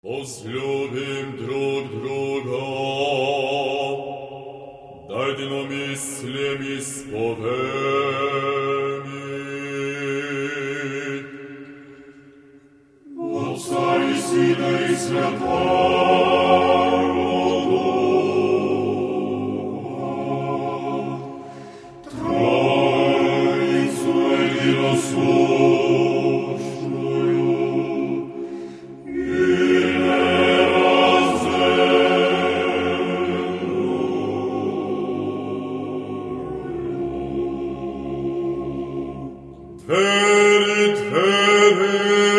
Возлюбим друг друга, да единомыслием исповедуем. Отца и Сына и Святого Духа, Троицу единосущную, Tveri, tveri,